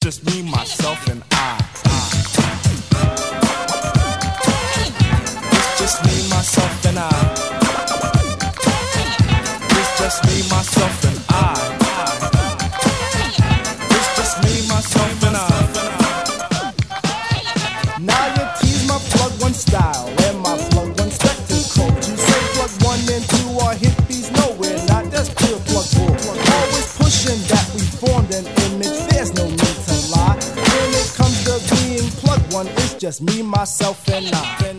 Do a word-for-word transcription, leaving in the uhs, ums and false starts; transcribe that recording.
just me, myself, and I. It's just me, myself, and I. It's just me, myself, and I. It's just me, myself, and I. Now you tease my plug one style and my plug one spectacle. You say plug one and two are hippies, nowhere not. That's pure plug bull. Always pushing that we formed an image. There's no need to lie. When it comes to being plug one, it's just me, myself, and I.